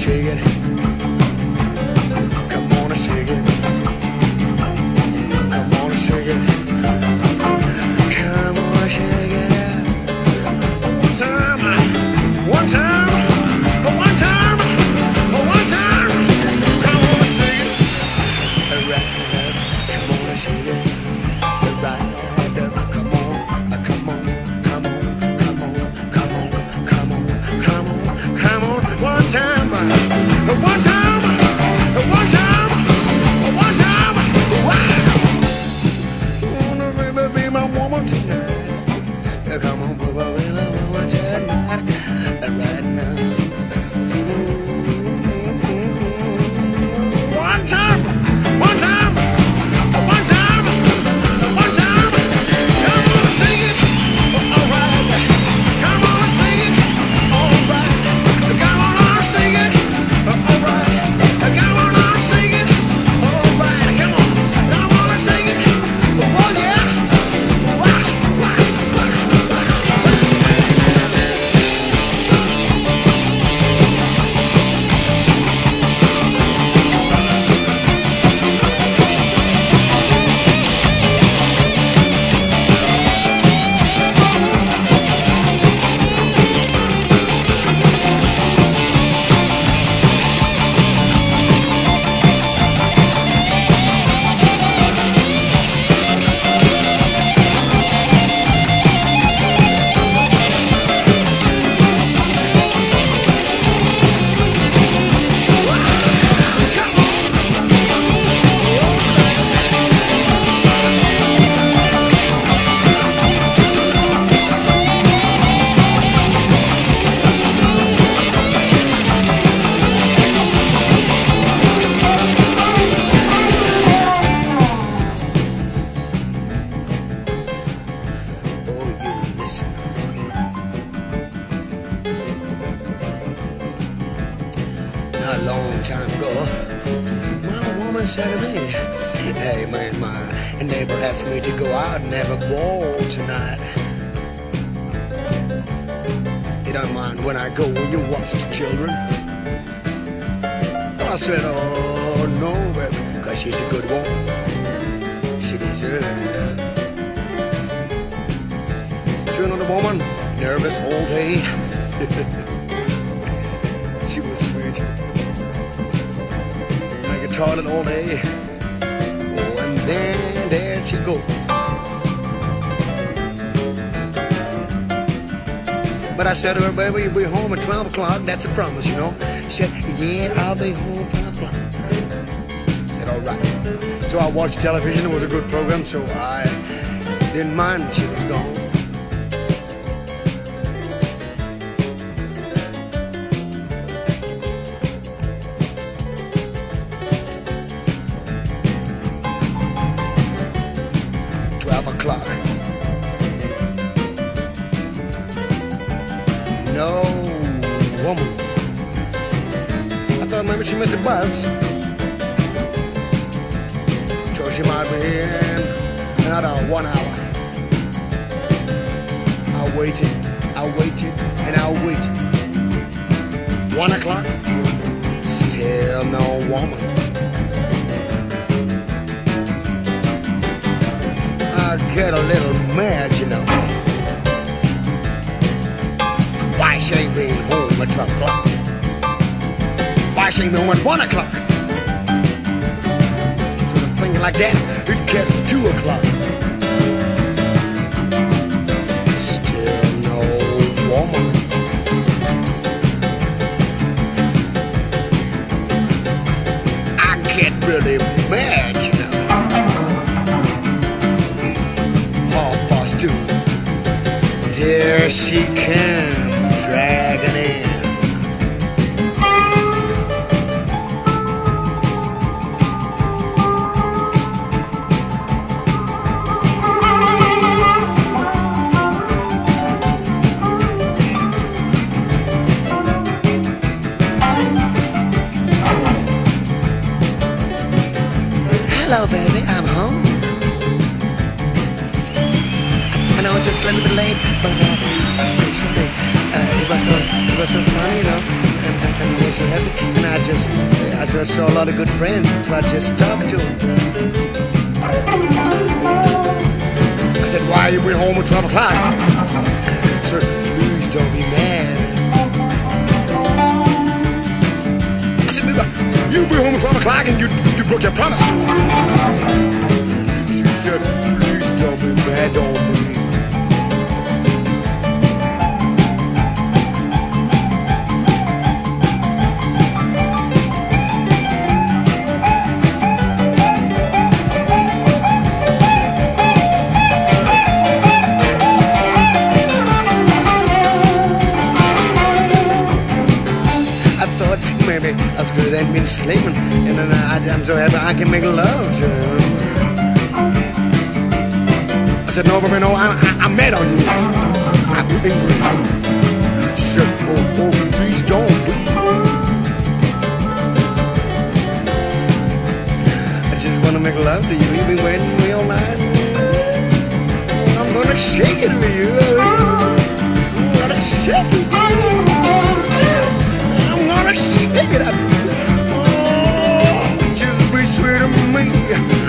shake it. Come on and shake it. Come on and shake it. Come on and shake it. One time, one time, one time, one time. Come on and shake it. Right, come on and shake it. Right, come on, come on, come on, come on, come on, come on, come on, come on. One time, one time, one time, one time. Wow. You wanna be my woman tonight? Come on, be my woman tonight. Right now. One time, one time, one time, one time. Come on and sing it, all right. Come on and sing it, all right. Come on and sing it, all right. Come on and sing it, all right. Come on and sing it, oh yeah. Wah, wah, wah, wah. Not a long time ago, my woman said to me, "Hey man, my neighbor asked me to go out and have a ball tonight. You don't mind when I go, will you watch the children?" Well, I said, "Oh no, baby, because she's a good woman. She deserves it." She was another woman, nervous all day. She was sweet. Like a toilet all day. Oh, and then there she go. But I said to her, "Baby, you'll be home at 12 o'clock. That's a promise, you know." She said, "Yeah, I'll be home 12 o'clock." I said, "All right." So I watched television. It was a good program, so I didn't mind she was gone. 12 o'clock. No woman. I thought maybe she missed a bus. So she might be here in another 1 hour. I waited, and I waited. 1 o'clock, still no woman. I get a little mad, you know. Why she ain't been home at 12 o'clock? Why she ain't been home at 1 o'clock? So I'm thinking like that, it gets 2 o'clock. Still no woman. I get really mad, you know. 2. There she came, dragging in. Hello, baby, I'm home. I know it's just a little bit late, but I'm sorry. It was so funny, you know. And was so happy, and I saw a lot of good friends, so I just talked to them. I said, why you went home at 12 o'clock? I said, please don't be mad. I said, you went home at 12 o'clock and you broke your promise. She said, please don't be mad on me. Maybe as good as been sleeping, and then I'm so happy I can make love to him. I said, no, but no, I'm mad on you. I'm angry. She said, oh, please don't. I just want to make love to you. You've been waiting for me all night. I'm gonna shake it for you. I'm gonna shake it. Shake it up. Oh, just be sweet to me.